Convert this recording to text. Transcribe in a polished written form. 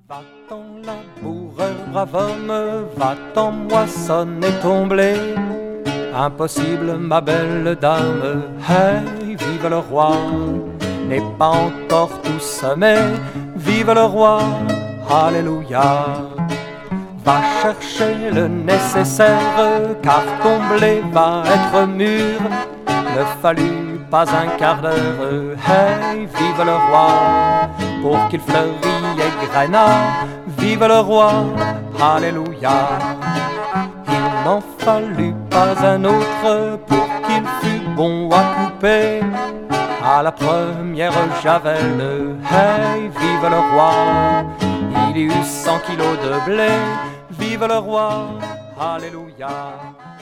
Va-t'en laboureur, brave homme, va-t'en moissonner ton blé. Impossible, ma belle dame, hey, vive le roi. N'est pas encore tout semé, vive le roi, alléluia. Va chercher le nécessaire, car ton blé va être mûr. Ne fallut pas un quart d'heure, hey, vive le roi, pour qu'il fleurît et grainât, vive le roi, alléluia. Il n'en fallut pas un autre pour qu'il fût bon à couper. À la première javelle, hey, vive le roi, il y eut 100 kilos de blé, vive le roi, alléluia.